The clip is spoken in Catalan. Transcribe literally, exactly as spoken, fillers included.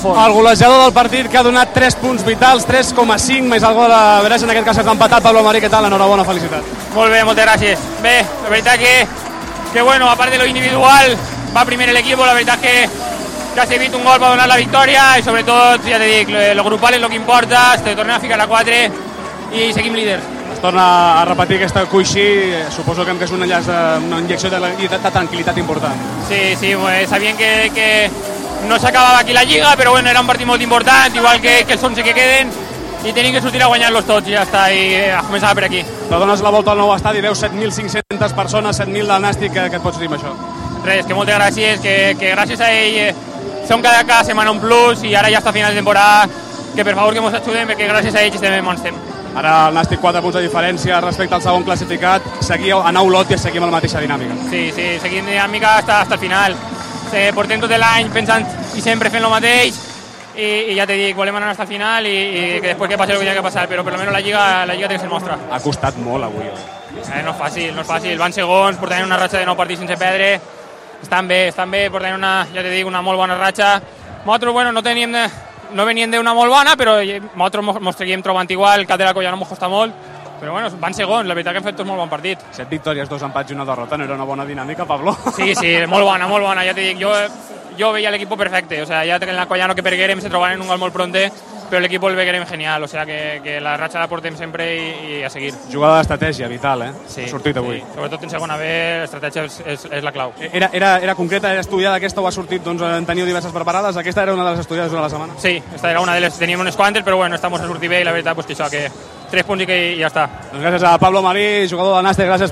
El golejador del partit que ha donat tres punts vitals, tres coma cinc, més el gol de Verés, en aquest cas s'ha empatat. Pablo Marí, què tal? Enhorabona, felicitat. Molt bé, moltes gràcies. Bé, la veritat que, que bueno, a part de lo individual, va primer el equipo, la veritat que, que ha servit un gol per donar la victòria i sobretot, ja te dic, lo grupal és lo que importa, te tornem a ficar a quatre i seguim líders. Es torna a repetir aquesta coixí, suposo que és un enllaç de, una injecció de, de, de tranquil·litat important. Sí, sí, pues, sabien que, que no s'acabava aquí la Lliga, però bueno, era un partit molt important, igual que, que els onze que queden, i tenim que sortir a guanyar-los tots, i ja està, i a començar per aquí. Te dones la volta al nou estadi, veus set mil cinc-centes persones, set mil del Nàstic, què, què et pots dir amb això? Res, que moltes gràcies, que, que gràcies a ell eh, som cada, cada setmana un plus, i ara ja està a final de temporada, que per favor que ens ajudem, perquè gràcies a ells estem en bons temps. Ara el Nàstic quatre punts de diferència respecte al segon classificat, seguíeu a nou lot i seguim amb la mateixa dinàmica. Sí, sí, seguim dinàmica fins al final. Sí, portem tot l'any pensant i sempre fent el mateix i, i ja te dic, volem anar fins al final i, i que després que passi el que hi ha que passar, però per almenys la Lliga, la Lliga té que ser nostra. Ha costat molt avui. Eh, no és fàcil, no és fàcil. Van segons, portant una ratxa de nou partits sense perdre, estan bé, estan bé, portant una, ja te dic, una molt bona ratxa. Nosaltres, bueno, no teníem... De... no venien d'una molt bona, però nosaltres ens seguíem trobant igual, el cap de la colla no ens costa molt, però bueno, van segons, la veritat que hem fet tot molt bon partit. Set victòries, dos empats i una derrota, no era una bona dinàmica, Pablo? Sí, sí, molt bona, molt bona, ja te dic, jo, jo veia l'equip perfecte, o sea, ja en la colla no que perguérem, se trobaven un gol molt pronte, però l'equip el veguérem genial, o sea, que, que la ratxa la portem sempre i, i a seguir. Jugada d'estratègia, vital, eh? Sí, ha sortit avui. Sí. Sobretot en segona B, l'estratègia és, és, és la clau. Era, era, era concreta, era estudiada aquesta o ha sortit, doncs en teniu diverses preparades? Aquesta era una de les estudiades durant la setmana? Sí, esta era una de les, teníem unes quantes, però bueno, estamos a sortir bé i la veritat pues, que això, que tres punts i que ja està. Doncs gràcies a Pablo Marí, jugador de Nàstic, gràcies